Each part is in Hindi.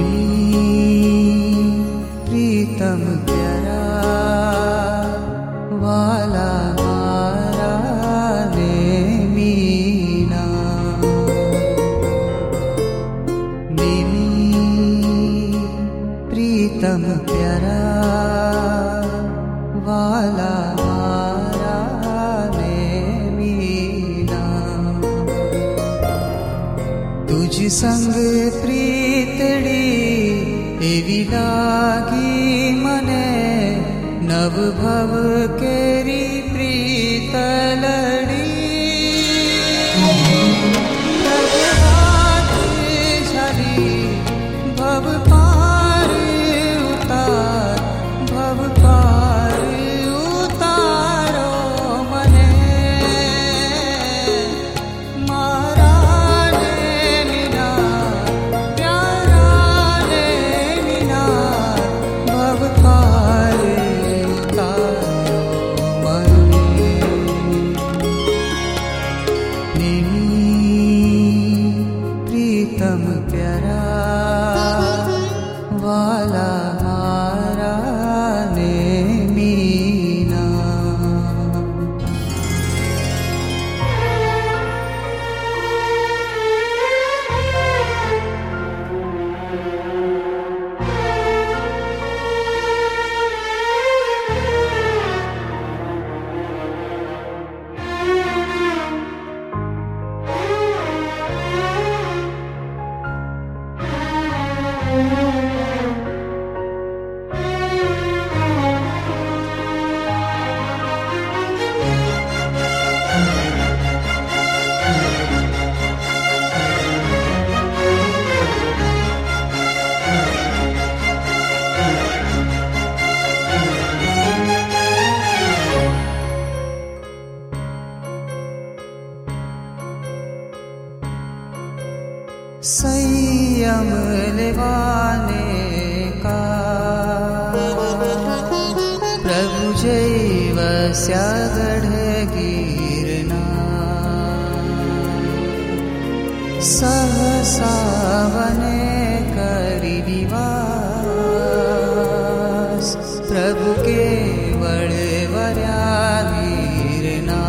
प्रीतम प्यारा वाला मारा ने मीना प्रीतम प्यारा वाला मारा ने मीना तुझ संग प्रीतड़ी एवी लागी मने नव भव केरी प्रीत लड़ी प्रभात झली भव पार उतार भव पार उतारो मने मारा ने मीना प्यारा ने मीना भव पार उतारो मने प्रीतम प्यारा वाला मारा ने मीना संयम लेवाने का प्रभु जैव स्यागढ़ गिरना सहसा वने करी विवास प्रभु केवल वर्या गिरना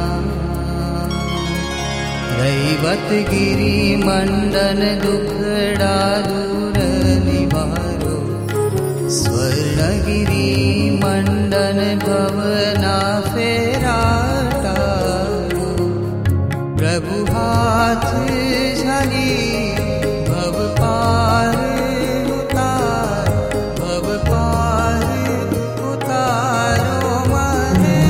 दैवत गिरी मंडन दुखड़ा दूर निवारो स्वर्णगिरी मंडन भवना फेराटारो प्रभु हाथ झली भव पार उतार भव पार उतारो मने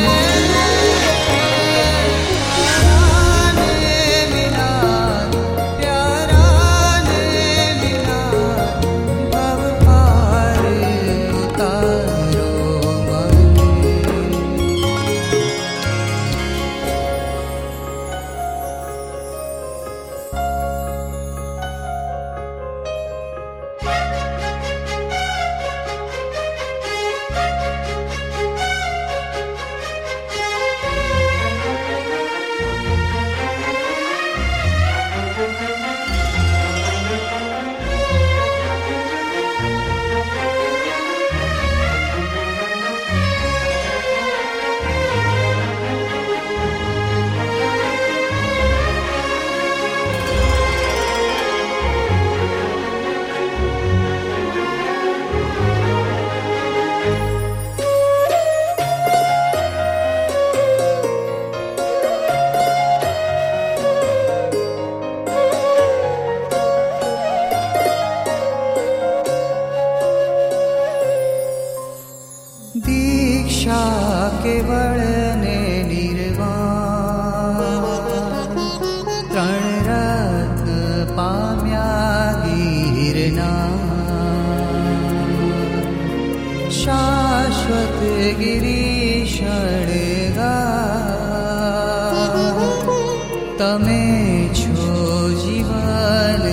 दीक्षा केवल ने निर्वाण त्रण रत्न पाम्या गिरना शाश्वत गिरीशणगा तमे छो जीवन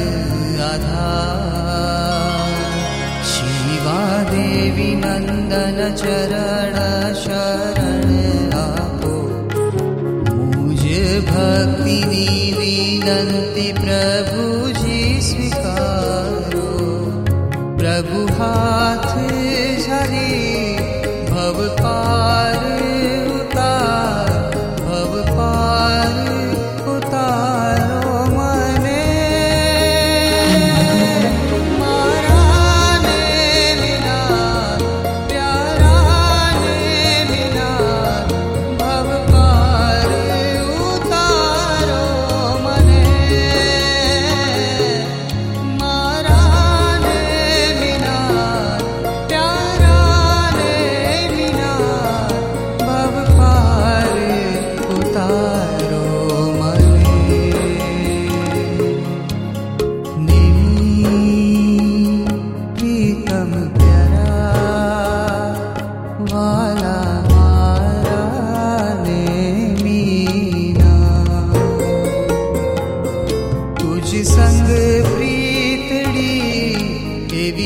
आधार शिवा देवी नंदन चरण शरण आपो मुझ भक्ति विनंती प्रभु जी स्वीकारो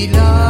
लीला